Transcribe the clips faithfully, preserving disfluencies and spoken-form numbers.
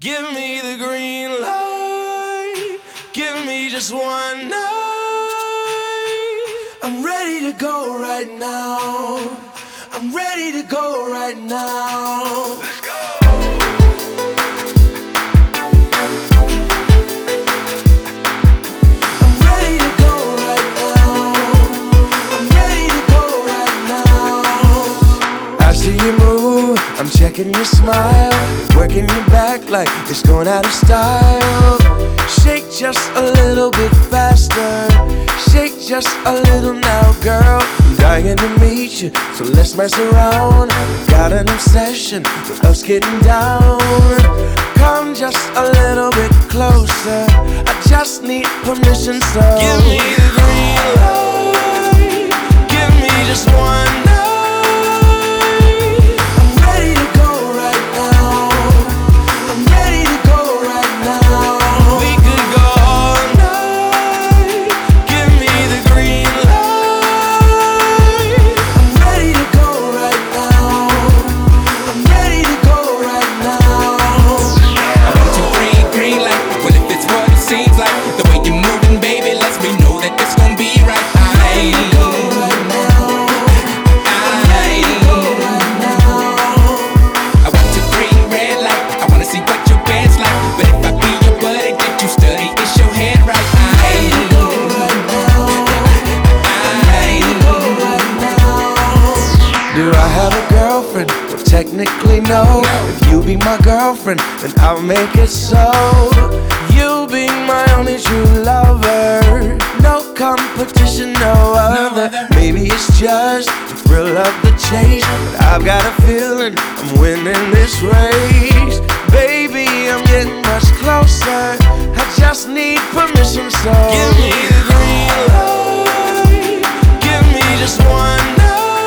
Give me the green light. Give me just one night. I'm ready to go right now. I'm ready to go right now. Let's go. I'm ready to go right now. I'm ready to go right now. I see you move, I'm checking your smile, working your back like it's going out of style. Shake just a little bit faster. Shake just a little now, girl. I'm dying to meet you, so let's mess around. Got an obsession with us getting down. Come just a little bit closer. I just need permission, so give me the green light. Give me just one night. I'm ready to go right now. I'm ready to go right now. We could go all night. Give me the green light. I'm ready to go right now. I'm ready to go right now. One, two, three, green light. Well, if it's what it seems like, the way you're moving, baby, lets me know that it's gonna be right. I Go right now. I want to three red light. I wanna see what your band's like. But if I be your buddy, did you study? Is your head right? I Go right now. Do I have a girlfriend? Well, technically no. If you be my girlfriend, then I'll make it so. You'll be my only true lover. No competition, no other. Maybe it's just the thrill of the chase, but I've got a feeling I'm winning this race. Baby, I'm getting much closer. I just need permission, so give me the green light. Give me just one night.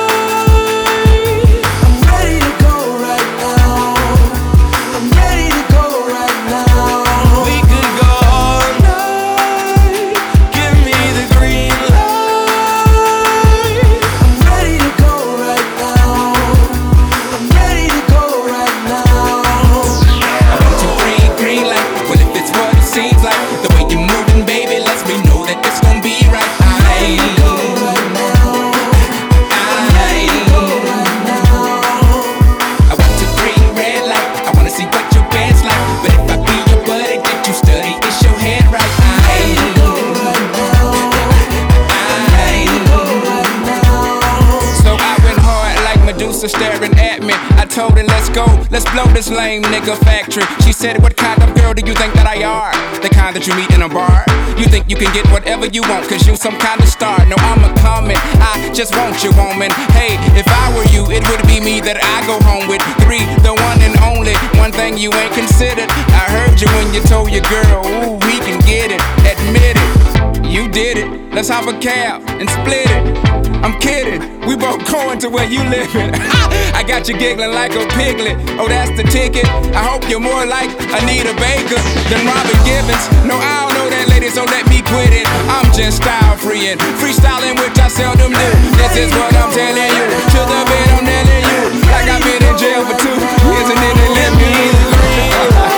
I'm ready to go right now. I'm ready to go right now. We could go all night. Give me the green light. I'm ready to go right now. I'm ready to go right now. One, two, three, green light. Well, if it's what it seems like, the way you're moving, baby, lets me know that it's gonna be right. I Go right now. I want to three red light. I wanna see what your band's like. But if I be your buddy, did you study? Is your head right? I Go right now. So I went hard like Medusa staring at me. I told her, let's go, let's blow this lame nigga factory. She said, what kind of girl do you think that I are? The kind that you meet in a bar? You think you can get whatever you want, cause you some kind of star. No, I'm a comet, I just want you, woman. Hey, if I were you, it would be me that I go home with. Three, the one and only, one thing you ain't considered. I heard you when you told your girl, ooh, we can get it. Admit it, you did it. Let's hop a cab and split it. I'm kidding, we both going to where you living. I got you giggling like a piglet. Oh, that's the ticket. I hope you're more like Anita Baker than Robin Givens. No, I don't know that lady, so let me quit it. I'm just style freeing, freestyling, which I seldom do. This is what I'm telling you. To the bed, I'm nailing you. Like I've been in jail for two years and then they let me in.